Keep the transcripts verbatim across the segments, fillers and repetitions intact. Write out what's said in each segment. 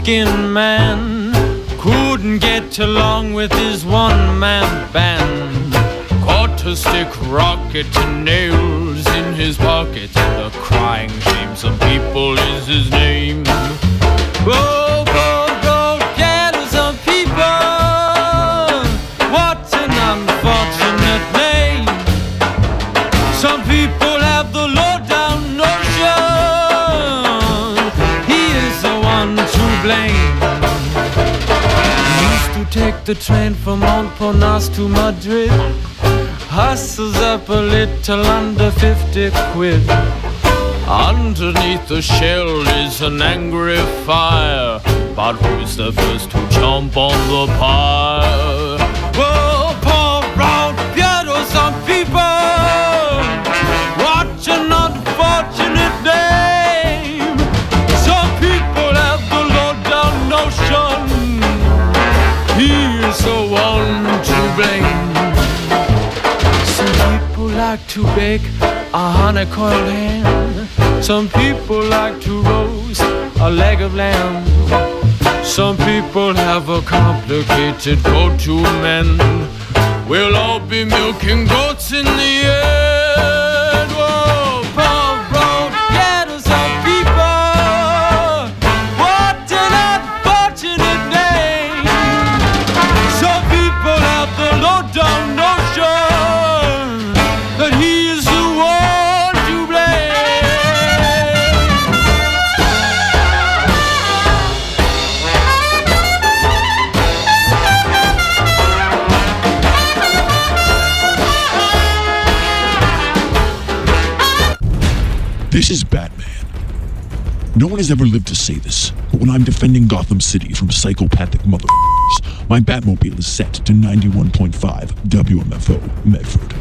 skin man couldn't get along with his one-man band. Caught a stick rocket and nails in his pocket, and a crying shame some people is his name. Go, go, go, get some people. What an unfortunate name. Some people have the low-down notion he is the one to blame. He used to take the train from Montparnasse to Madrid, hustles up a little under fifty quid. Underneath the shell is an angry fire, but who's the first to jump on the pile? Whoa, pour round Piero, some people. What an unfortunate name. Some people have the low-down notion he is the one to blame. Some people like to bake a honey-coiled ham. Some people like to roast a leg of lamb. Some people have a complicated go-to men. We'll all be milking goats in the end. Whoa, Paul Road, get us some people. What an unfortunate name. Some people have the low-down notion that he is the one to This is Batman. No one has ever lived to say this, but when I'm defending Gotham City from psychopathic motherfuckers, my Batmobile is set to ninety-one point five W M F O Medford.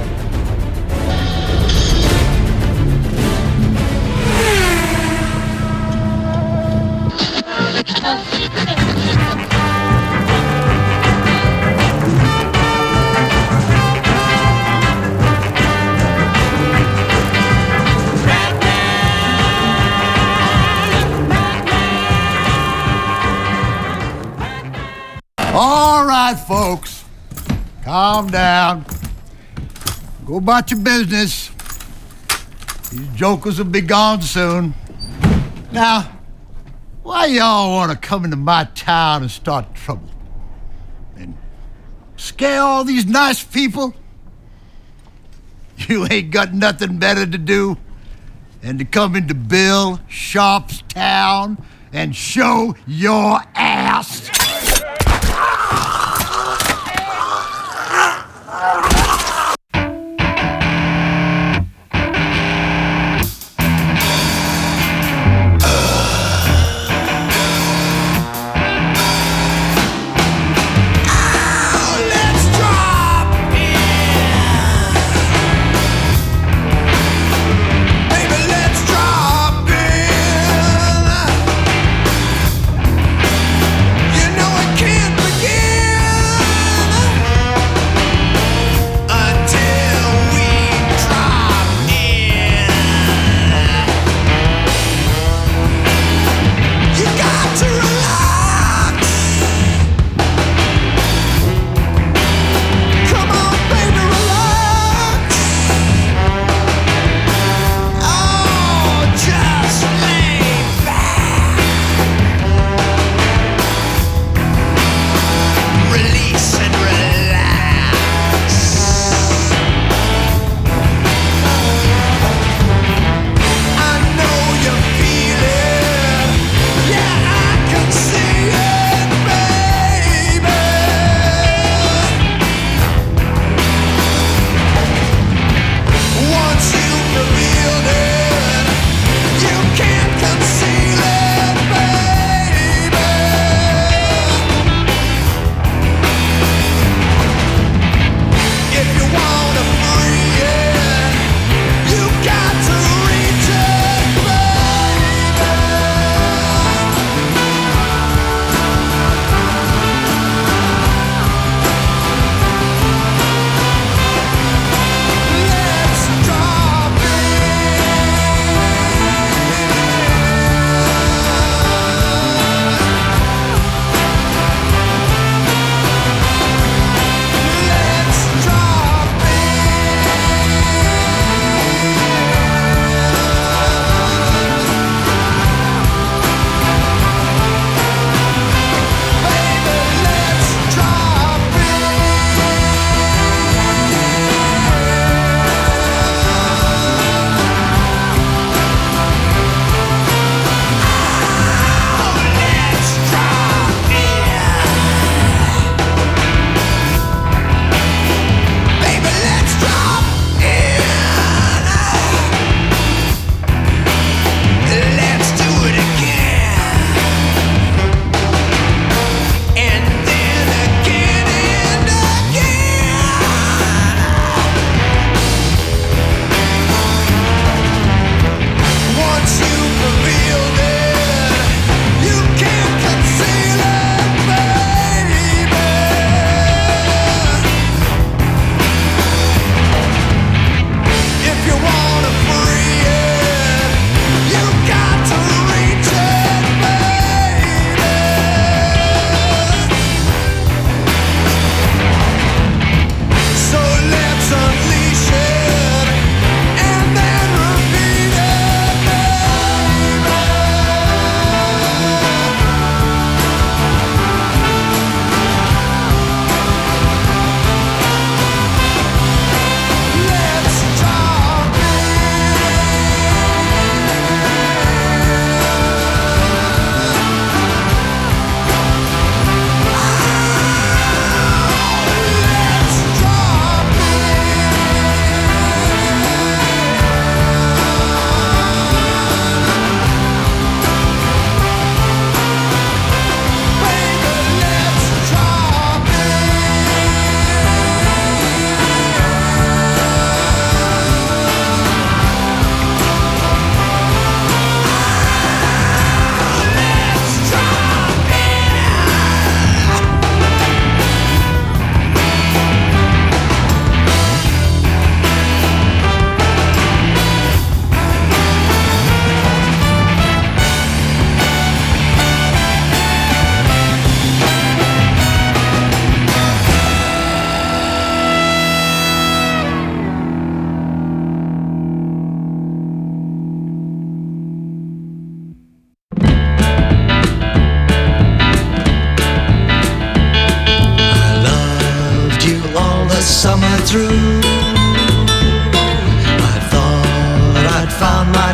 All right, folks, calm down. Go about your business. These jokers will be gone soon. Now, why y'all want to come into my town and start trouble? And scare all these nice people? You ain't got nothing better to do than to come into Bill Sharp's town and show your ass. You know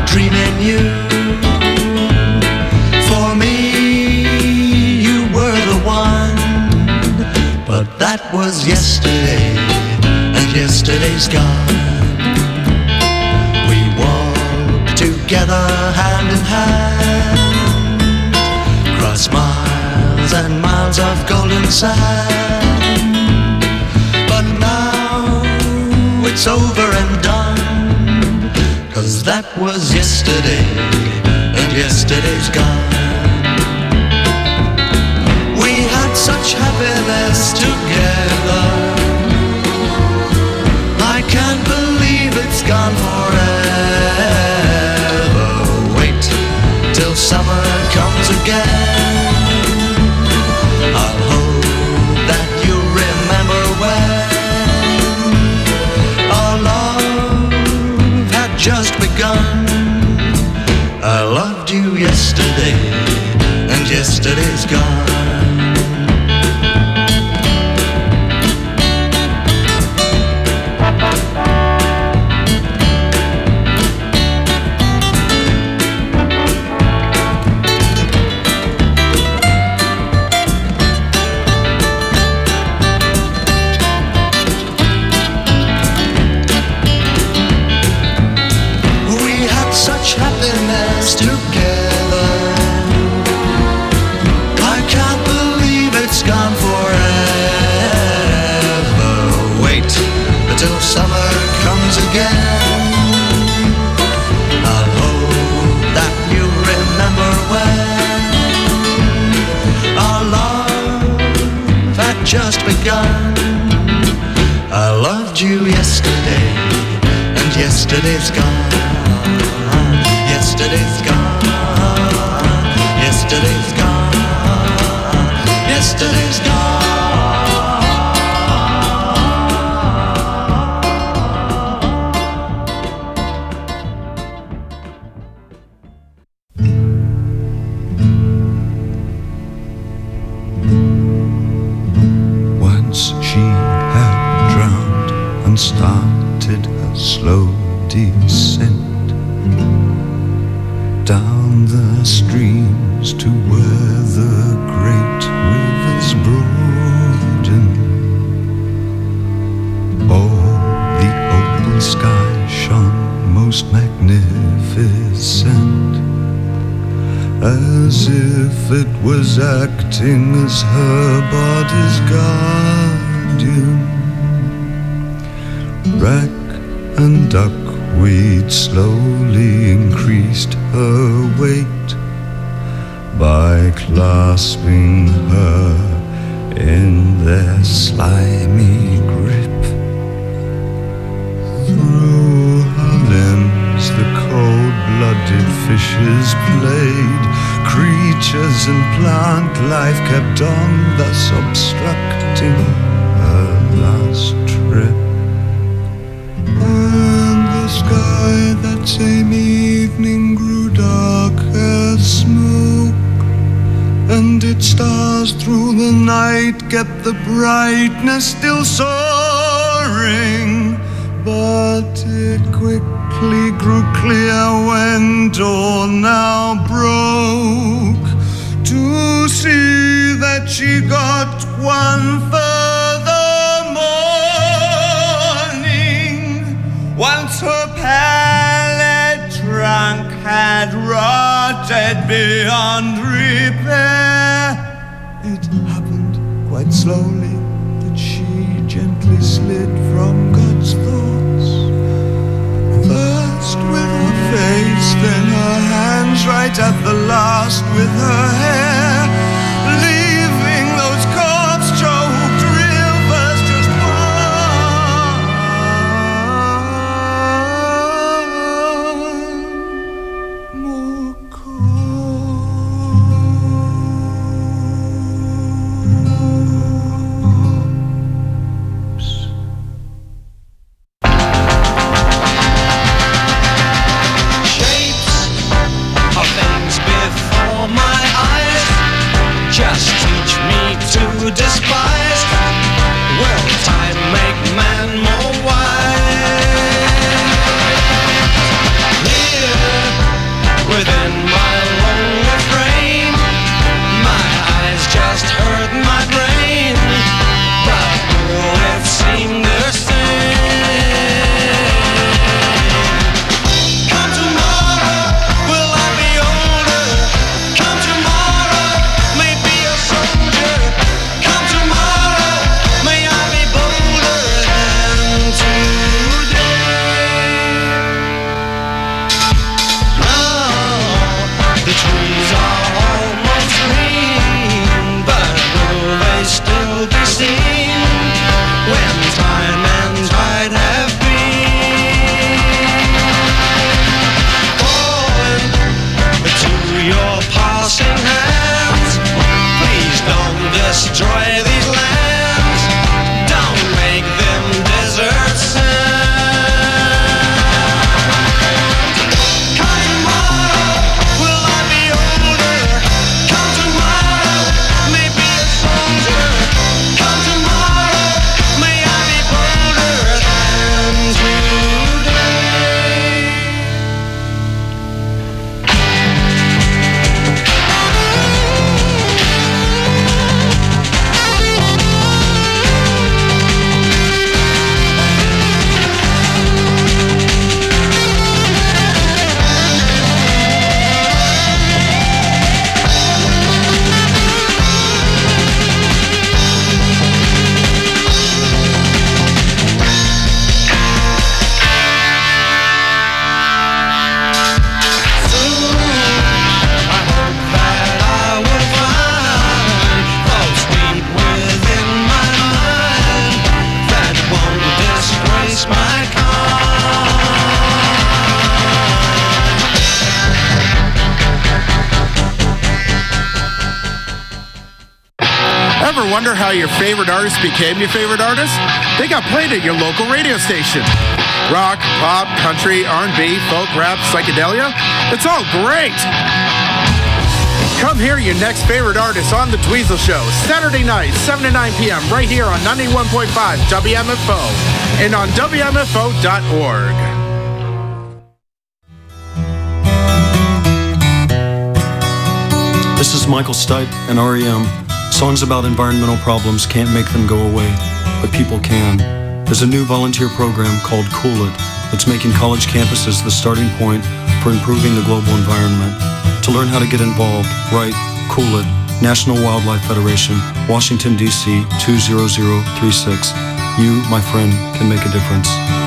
dreaming you. For me, you were the one, but that was yesterday, and yesterday's gone. We walked together hand in hand, cross miles and miles of golden sand. But now it's over and done, 'cause that was yesterday, and yesterday's gone. We had such happiness together, I can't believe it's gone forever. Wait till summer comes again, I'll hope that you remember when our love had just begun. I loved you yesterday, and yesterday's gone. Together, I can't believe it's gone forever. Wait until summer comes again, I'll hope that you remember when our love had just begun. I loved you yesterday, and yesterday's gone. Yesterday's gone, yesterday's gone, yesterday's gone. Once she had drowned and started her slow descent down the streams to where the great rivers broaden. Oh, the opal sky shone most magnificent, as if it was acting as her body's guardian. Wrack and duckweed slowly increased her weight by clasping her in their slimy grip. Through her limbs the cold-blooded fishes played. Creatures and plant life kept on, thus obstructing her last trip. And the sky that same evening grew dark as smoke, and its stars through the night kept the brightness still soaring. But it quickly grew clear when dawn now broke, to see that she got one further morning. Once her pallid trunk had rotted beyond repair, it happened quite slowly that she gently slid from God's thoughts. First with her face, then her hands, right at the last with her hair, leaving those corpse-choked rivers just one more corpse. Shapes of things before my eyes Ever wonder how your favorite artist became your favorite artist? They got played at your local radio station. Rock, pop, country, R and B, folk, rap, psychedelia. It's all great. Come hear your next favorite artist on The Dweezil Show, Saturday night, seven to nine p.m. right here on ninety-one point five W M F O and on W M F O dot org. This is Michael Stipe and R E M. Songs about environmental problems can't make them go away, but people can. There's a new volunteer program called Cool It that's making college campuses the starting point for improving the global environment. To learn how to get involved, write Cool It, National Wildlife Federation, Washington, D C two zero zero three six. You, my friend, can make a difference.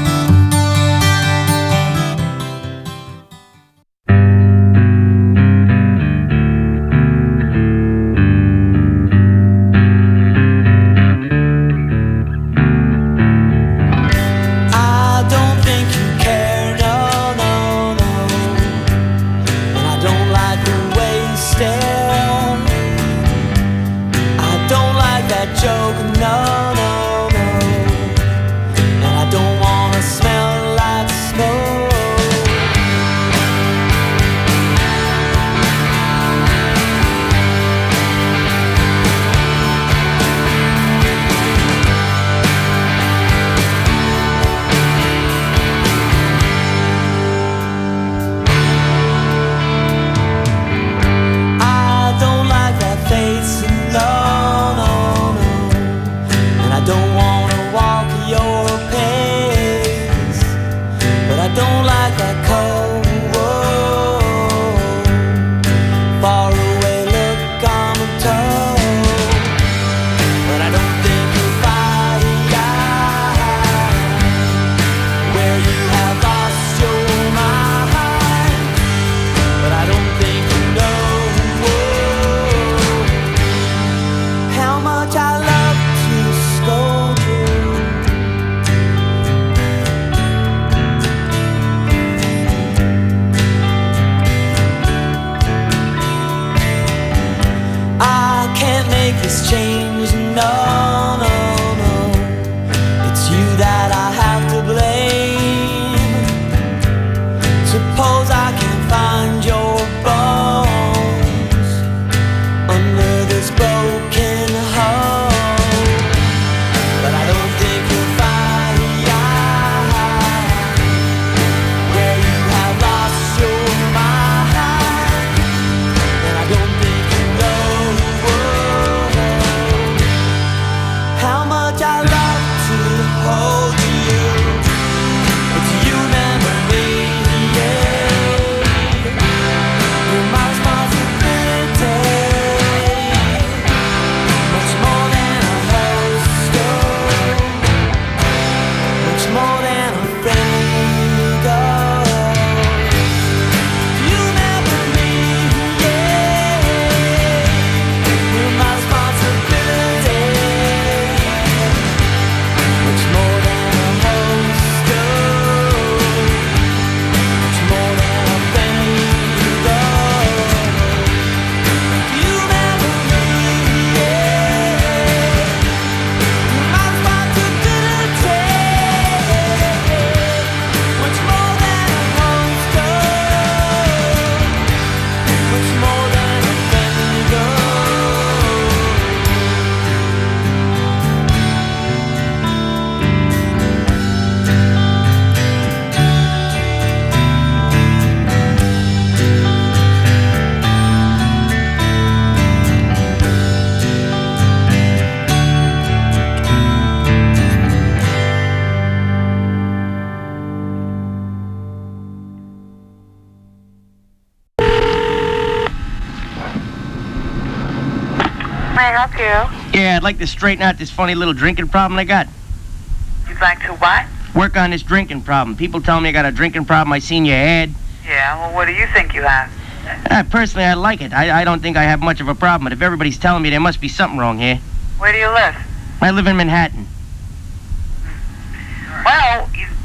Yeah, I'd like to straighten out this funny little drinking problem I got. You'd like to what? Work on this drinking problem. People tell me I got a drinking problem. I seen your ad. Yeah, well, what do you think you have? Uh, personally, I like it. I, I don't think I have much of a problem, but if everybody's telling me there must be something wrong here. Where do you live? I live in Manhattan. Well, you,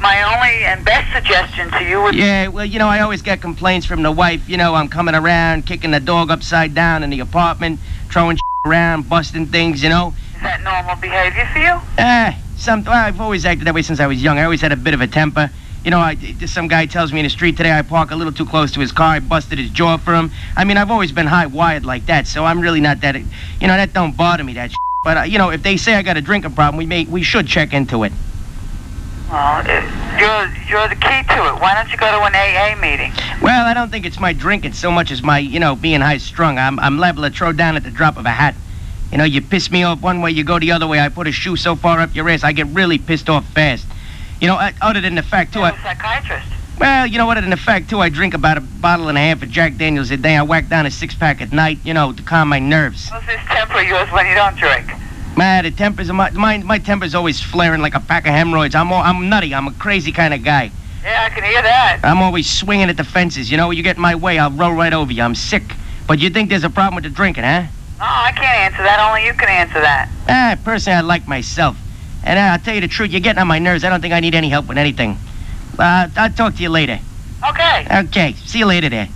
my only and best suggestion to you would... Yeah, well, you know, I always get complaints from the wife. You know, I'm coming around, kicking the dog upside down in the apartment, throwing around, busting things, you know. Is that normal behavior for you? Ah, some, well, I've always acted that way since I was young. I always had a bit of a temper. You know, I, some guy tells me in the street today I park a little too close to his car. I busted his jaw for him. I mean, I've always been high-wired like that, so I'm really not that... You know, that don't bother me, that shit. But, uh, you know, if they say I got a drinking problem, we may, we should check into it. Well, you're, you're the key to it. Why don't you go to an A A meeting? Well, I don't think it's my drinking so much as my, you know, being high-strung. I'm, I'm liable to throw down at the drop of a hat. You know, you piss me off one way, you go the other way. I put a shoe so far up your ass, I get really pissed off fast. You know, other than the fact, too... You're I, a psychiatrist. Well, you know, other than the fact, too, I drink about a bottle and a half of Jack Daniels a day. I whack down a six-pack at night, you know, to calm my nerves. What's this temper of yours when you don't drink? Man, the tempers, my, my, my temper's always flaring like a pack of hemorrhoids. I'm all, I'm nutty. I'm a crazy kind of guy. Yeah, I can hear that. I'm always swinging at the fences. You know, when you get in my way, I'll roll right over you. I'm sick. But you think there's a problem with the drinking, huh? No, I can't answer that. Only you can answer that. Ah, personally, I like myself. And uh, I'll tell you the truth, you're getting on my nerves. I don't think I need any help with anything. Uh, I'll talk to you later. Okay. Okay, see you later there.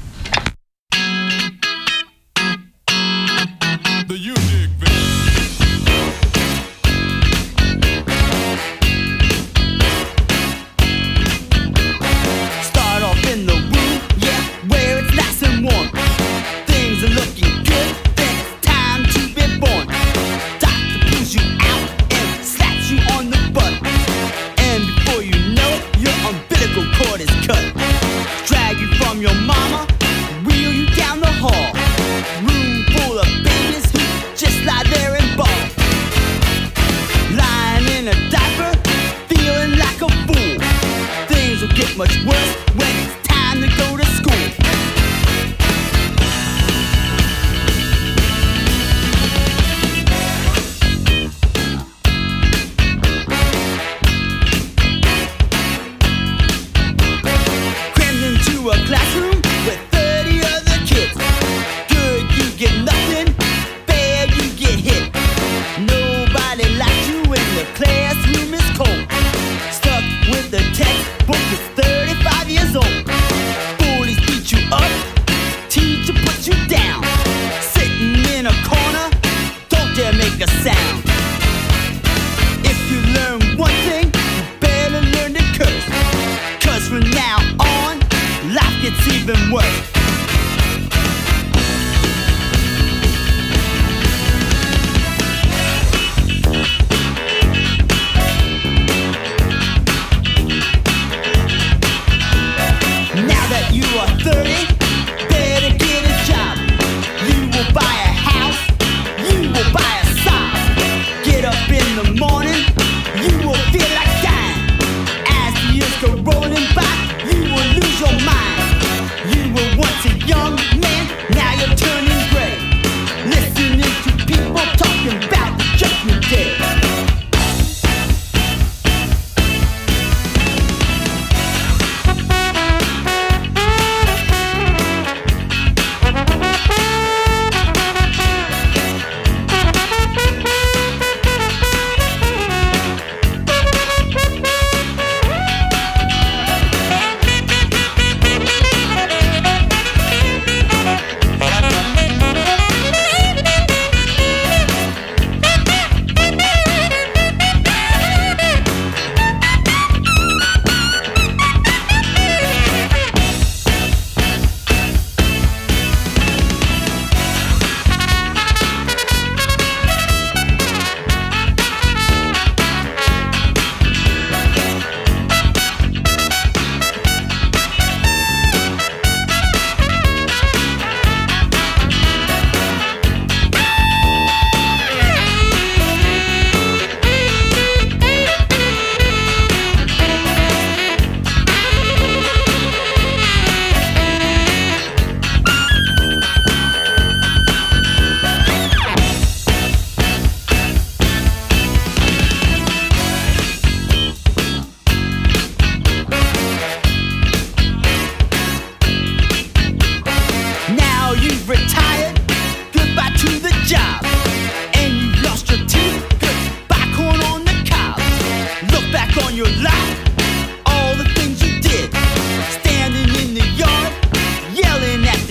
The unique Start off in the room, yeah, where it's nice and warm. Things are looking good, then it's time to be born. Doctor pulls you out and slaps you on the butt. And before you know it, your umbilical cord is cut. Drag you from your mama, wheel you down the hall. Room full of babies who just lie there and bawl. Lying in a diaper, feeling like a fool. Things will get much worse when it's time to go to school. Crammed into a classroom with thirty other kids. Good, you get nothing. Bad, you get hit. Nobody likes you when the classroom is cold. Stuck with the textbook is thirty-five years old. Bullies beat you up. Teacher puts you down. Sitting in a corner, don't dare make a sound. If you learn one thing, you better learn to curse. Cause from now on, life gets even worse. Now that you are thirty, better get a job. You will buy a house, you will buy a sock. Get up in the morning, you will feel like dying. As the years go rolling by, you will lose your mind. You were once a young man, now you're turning gray. Listening to people talking about the judgment day.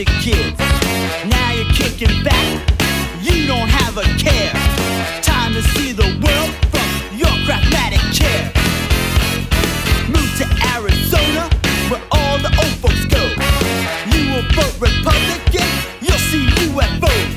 your kids. Now you're kicking back, you don't have a care. Time to see the world from your Craftmatic chair. Move to Arizona, where all the old folks go. You will vote Republican, you'll see U F Os.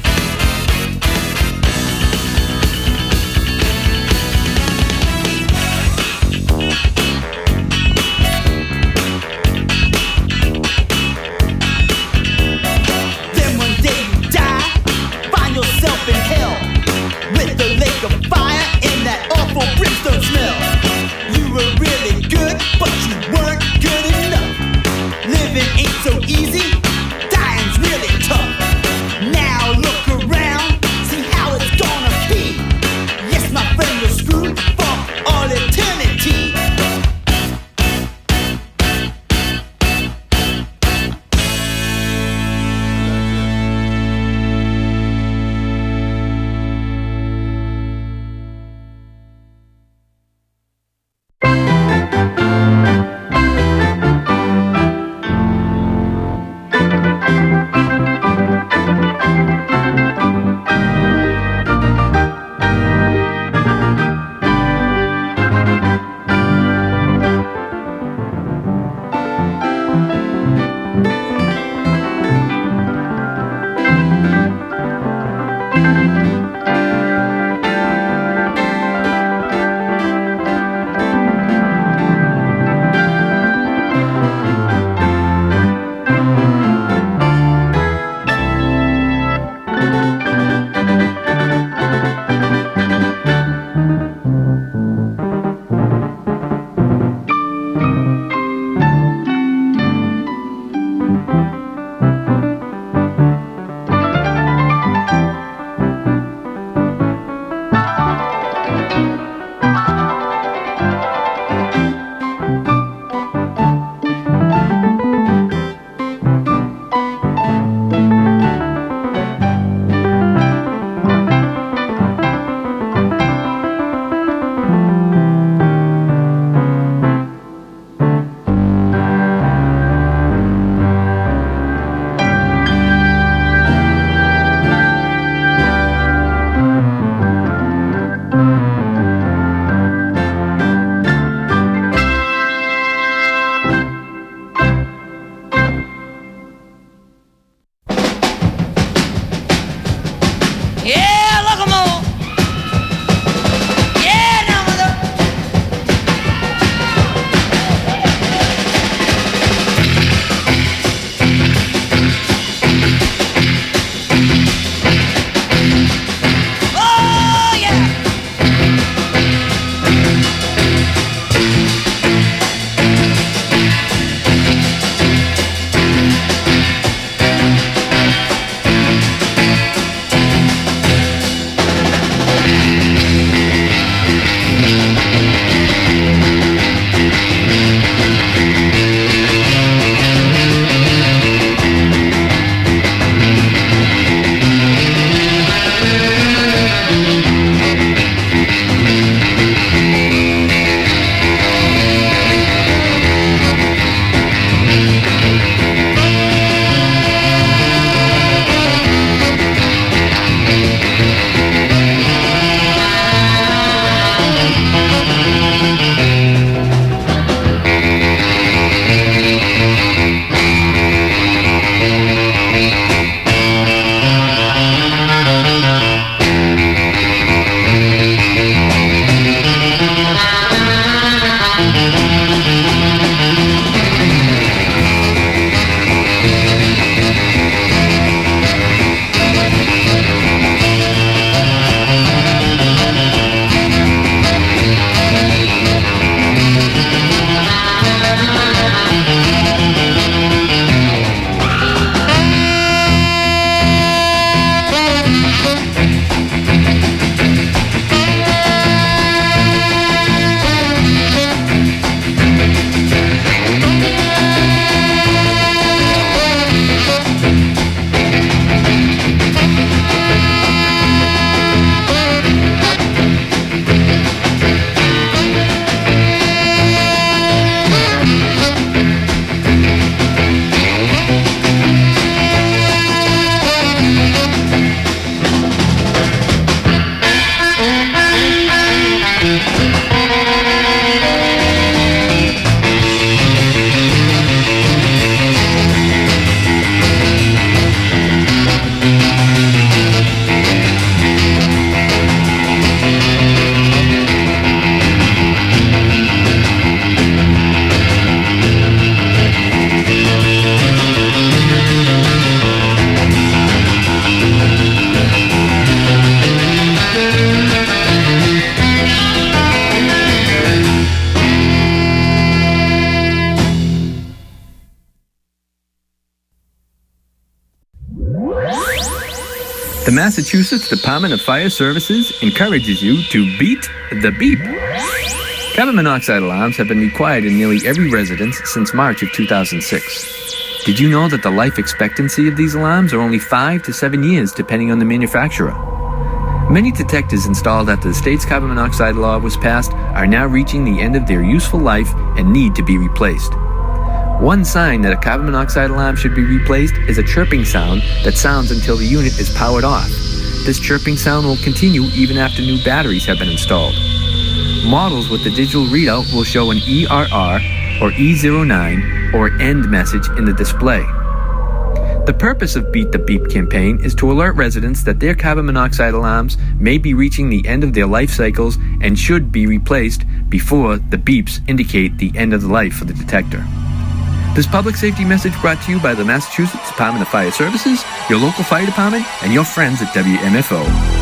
The Massachusetts Department of Fire Services encourages you to beat the beep. Carbon monoxide alarms have been required in nearly every residence since March of two thousand six. Did you know that the life expectancy of these alarms are only five to seven years depending on the manufacturer? Many detectors installed after the state's carbon monoxide law was passed are now reaching the end of their useful life and need to be replaced. One sign that a carbon monoxide alarm should be replaced is a chirping sound that sounds until the unit is powered off. This chirping sound will continue even after new batteries have been installed. Models with the digital readout will show an E R R or E zero nine or END message in the display. The purpose of Beat the Beep campaign is to alert residents that their carbon monoxide alarms may be reaching the end of their life cycles and should be replaced before the beeps indicate the end of the life of the detector. This public safety message brought to you by the Massachusetts Department of Fire Services, your local fire department, and your friends at W M F O.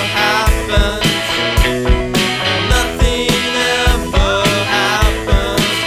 Nothing ever happens.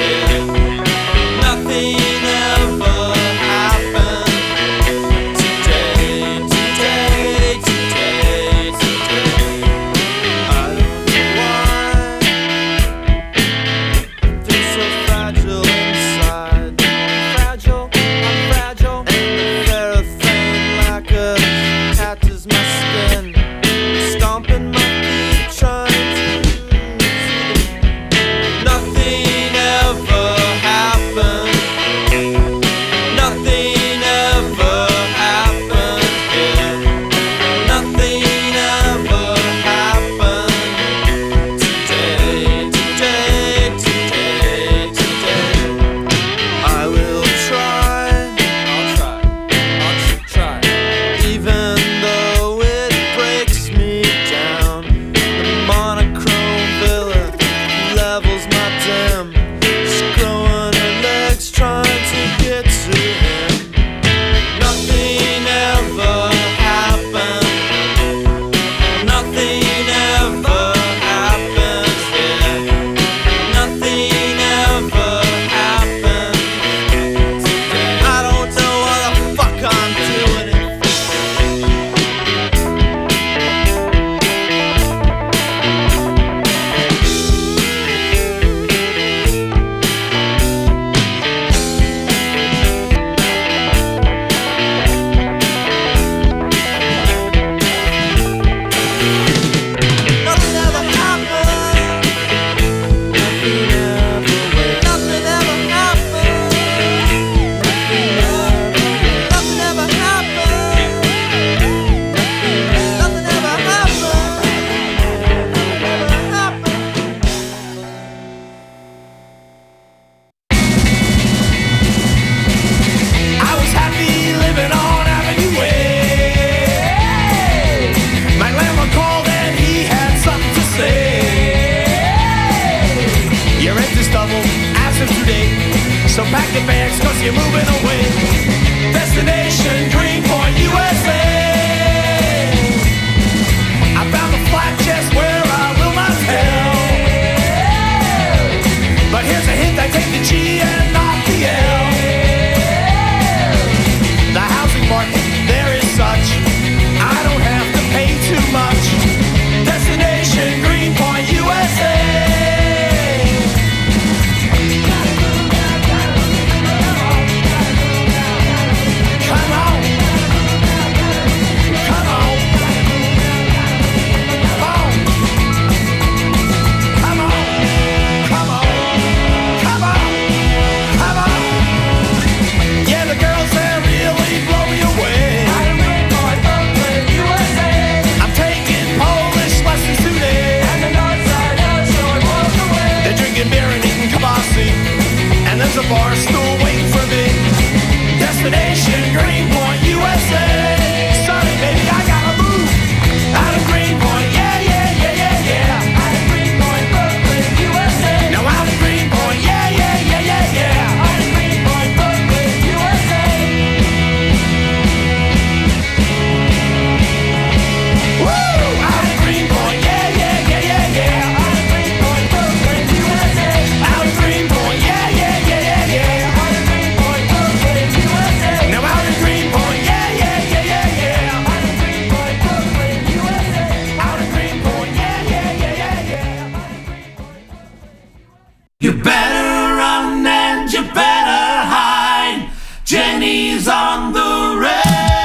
You better run and you better hide. Jenny's on the rail.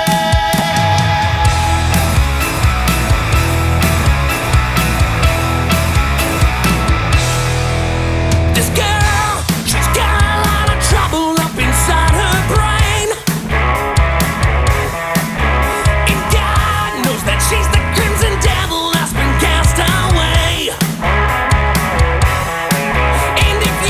This girl, she's got a lot of trouble up inside her brain. And God knows that she's the crimson devil that's been cast away. And if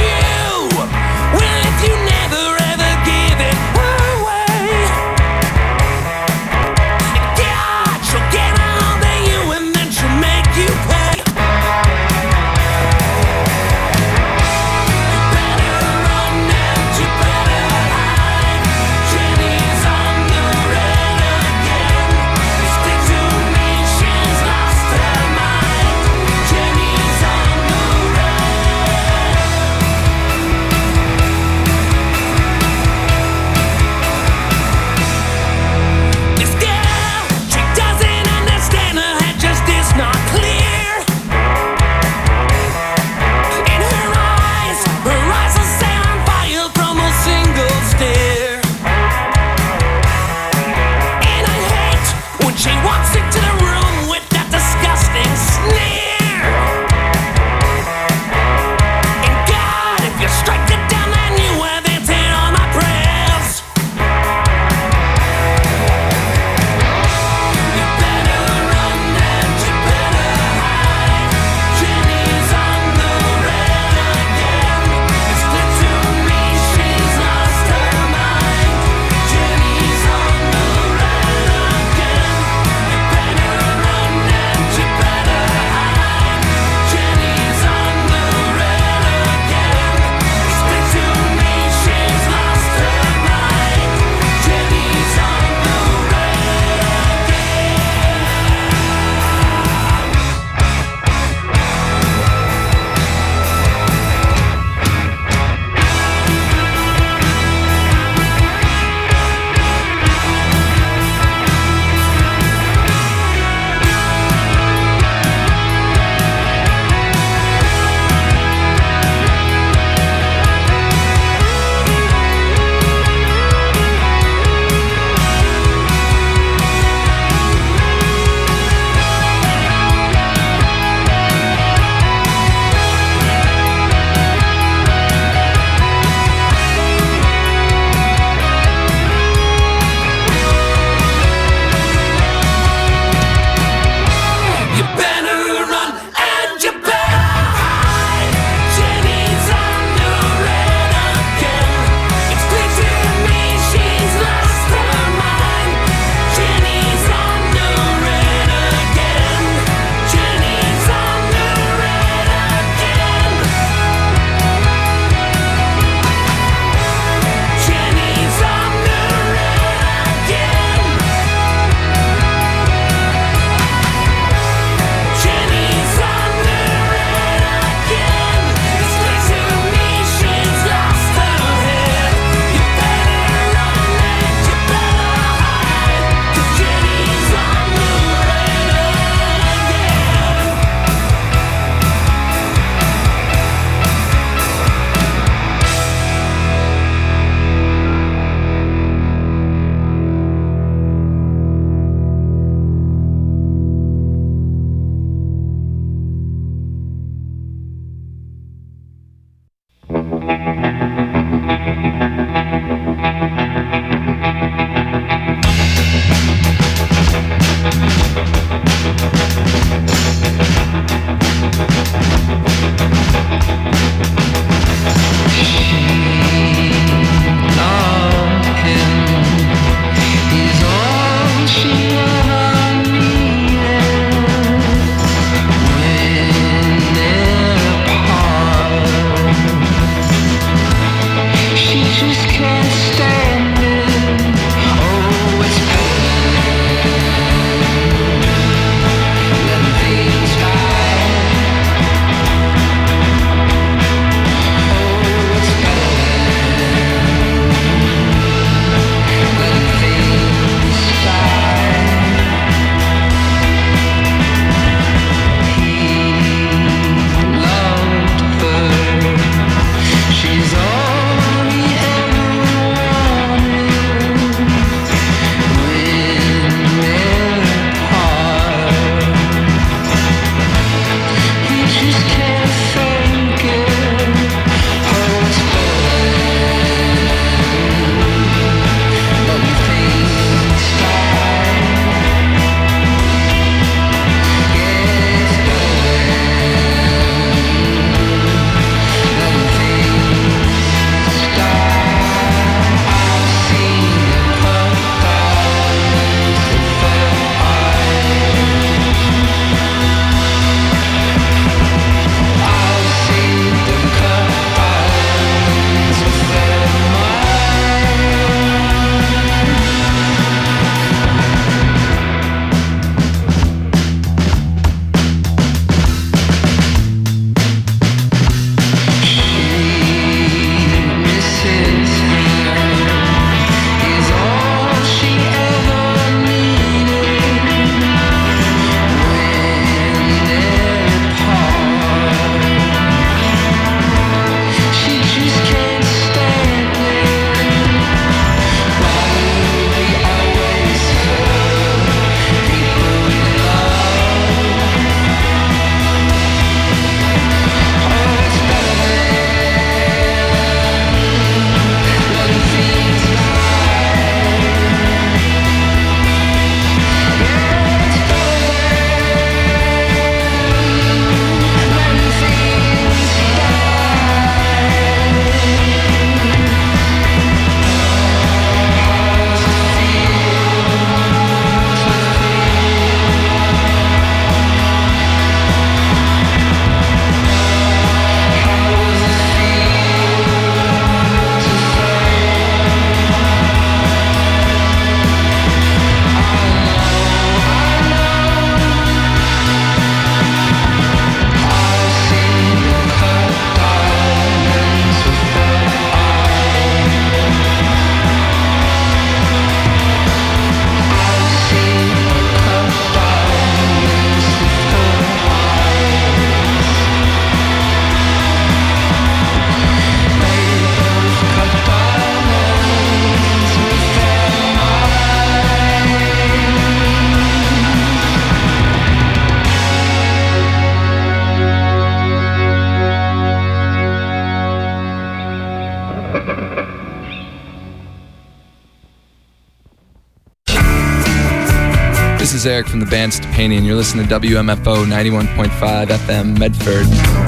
is Eric from the band Stepanian. You're listening to W M F O ninety-one point five F M Medford.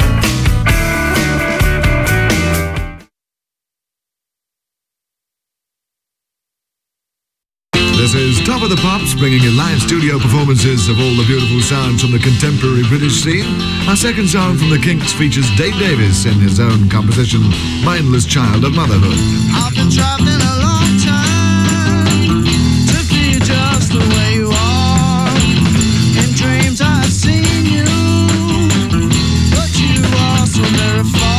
This is Top of the Pops, bringing you live studio performances of all the beautiful sounds from the contemporary British scene. Our second song from the Kinks features Dave Davis in his own composition, Mindless Child of Motherhood. I've been traveling a long time to be just the way you are. In dreams I've seen you, but you are so very far.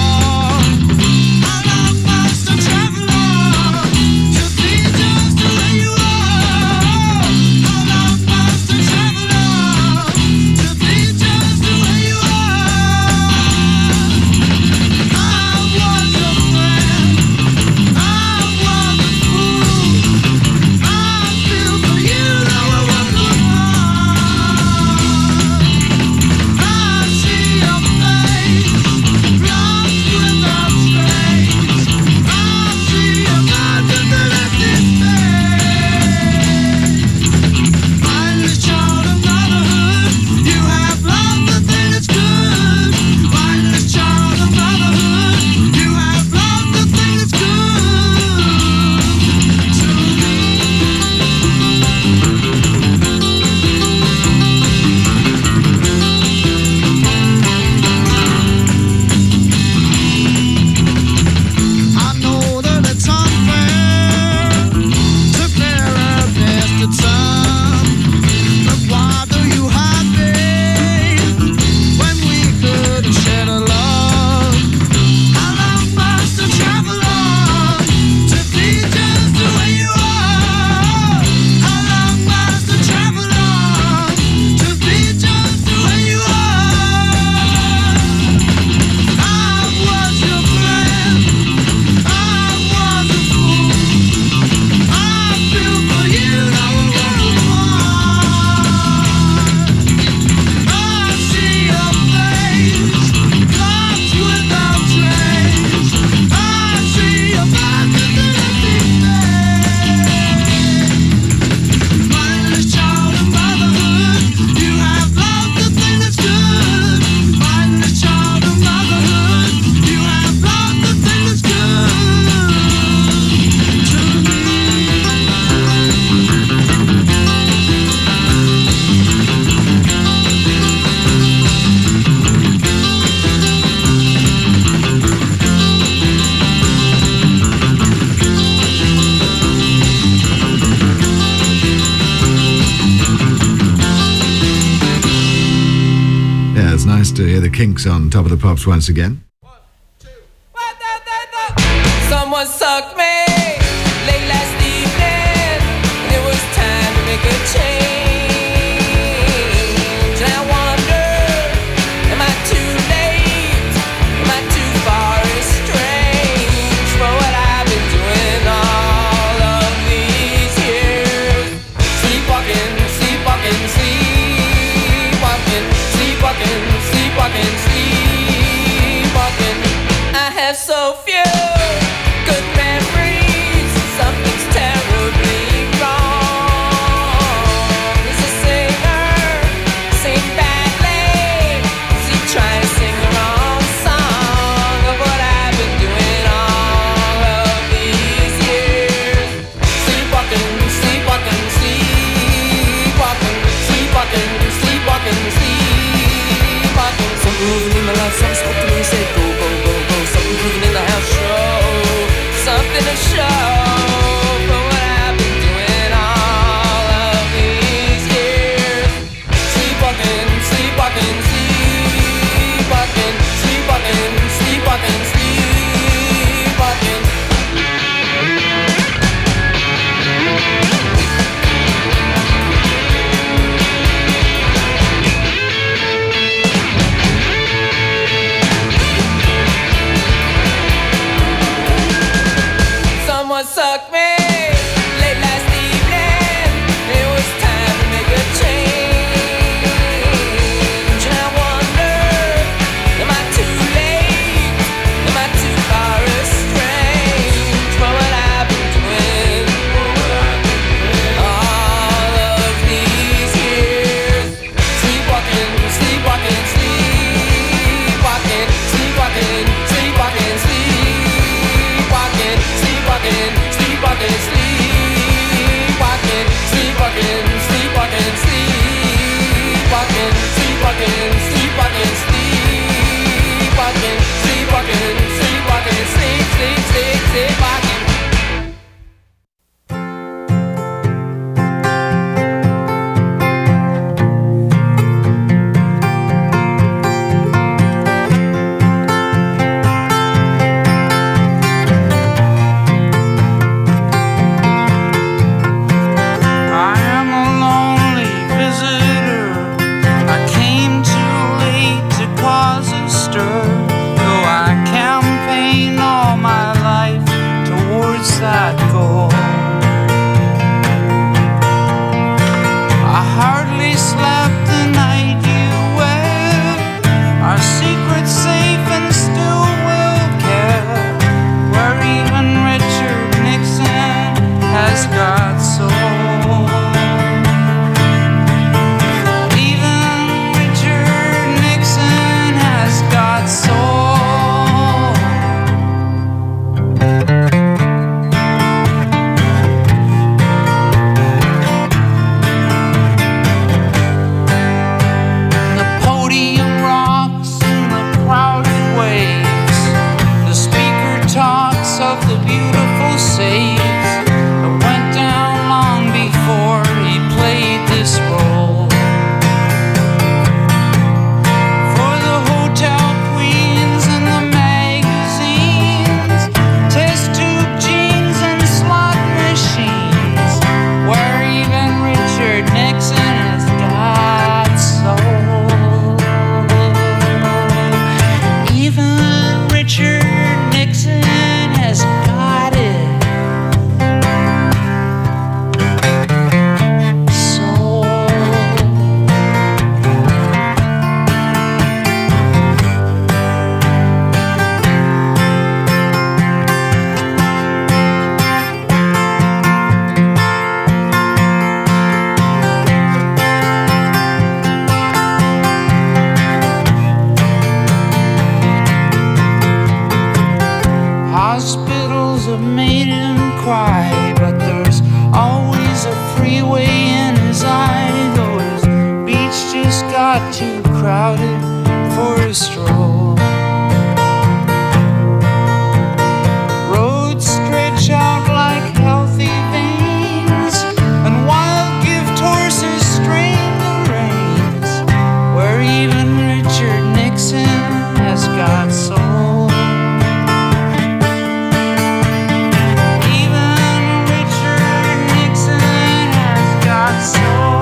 To hear the Kinks on Top of the Pops once again. Someone sucked me late last evening, and it was time to make a change. And I wonder, am I too late? Am I too far estranged for what I've been doing all of these years? Sleepwalking, sleepwalking, sleepwalking, sleepwalking. Sleepwalking, sleepwalking. I have so few good memories. Something's terribly wrong. Is a singer sing badly? Is he trying to sing the wrong song of what I've been doing all of these years? Sleepwalking, sleepwalking, sleepwalking, sleepwalking, sleepwalking, sleepwalking. Something moving in my life, something spoke to me and said, go, go, go, go. Something moving in the house, show something to show for what I've been doing all of these years. Sleepwalking, sleepwalking, sleepwalking, sleepwalking, sleepwalking, sleepwalking. got soul. Even Richard Nixon has got soul.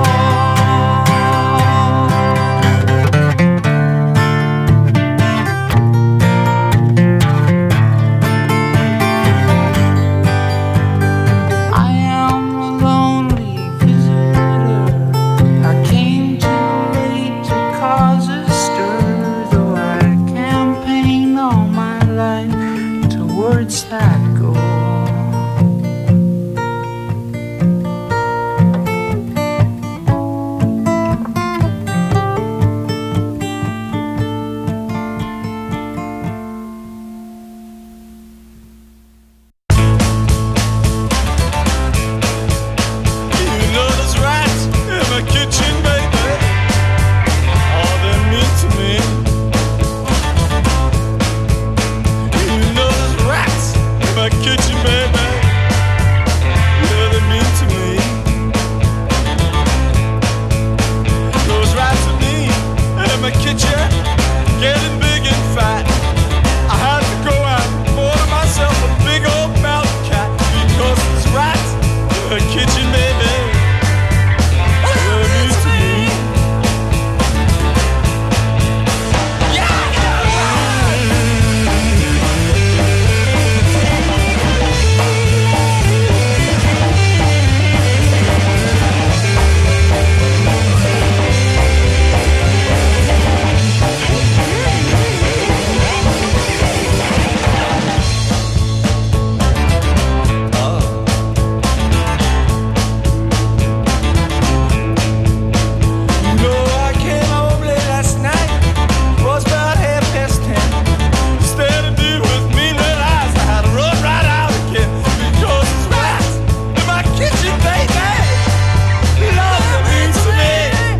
I am a lonely visitor. I came too late to cause a stir, though I campaign all my life towards that goal. You know there's rats in my kitchen, baby. All they're mean to me. You know there's rats in my kitchen, baby. Yeah, they're mean to me. Those rats are mean in my kitchen, getting big and fat. I had to go out and order myself a big old mountain cat because there's rats in my kitchen, baby. They're mean to me. You know I came home late last night. It was about half past ten. Instead of dealing with mean little eyes, I had to run right out again because there's rats in my kitchen, baby. Love them mean to me.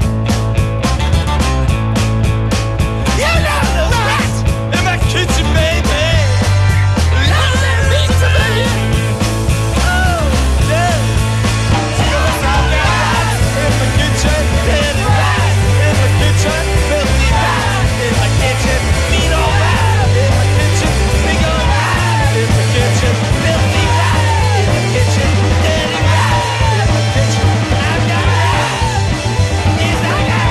You know there's rats in my kitchen, baby. Love them mean to me. Oh, yeah. Because I got rats in my kitchen, dirty rats in my kitchen, filthy rats in my kitchen, mean old rats in my kitchen, big old rats in my kitchen, filthy rats in my kitchen, dirty rats in my kitchen. I got rats. Yes, I got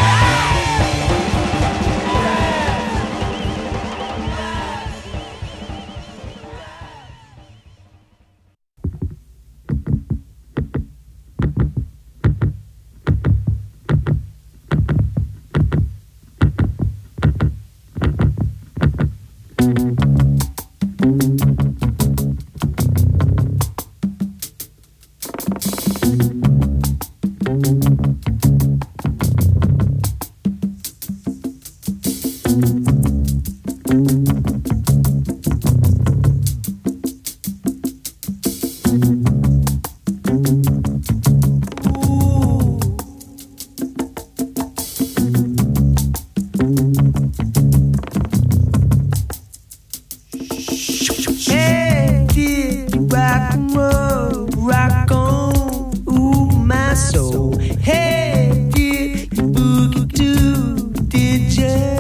Hey, did you rock and roll, rock on, ooh, my soul. Hey, did you boogie too, did ya?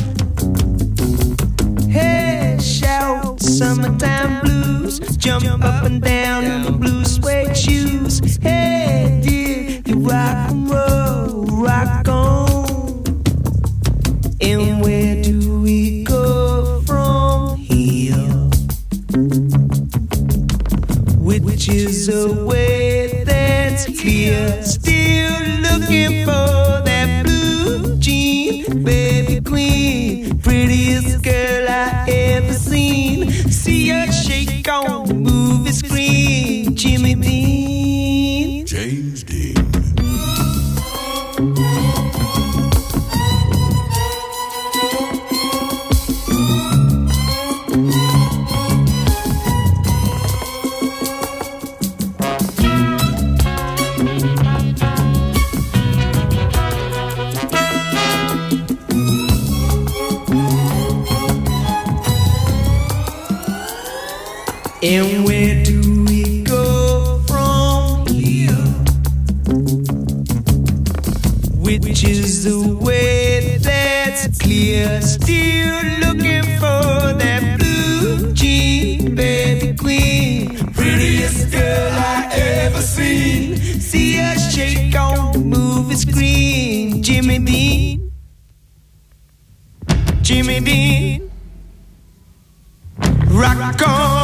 Hey, shout summertime blues, jump up and down in the blue suede shoes. Hey, did you rock and roll, rock on? And where do we go from here? Which is a way that's clear. Still looking for that blue jean, baby queen, prettiest girl I ever seen. See her shake on the movie screen. Jimmy Dean, James Dean. And where do we go from here? Which is the way that's clear. still looking for that blue jean baby queen. Prettiest girl I ever seen. See her shake on the movie screen. Jimmy Dean, Jimmy Dean, rock on.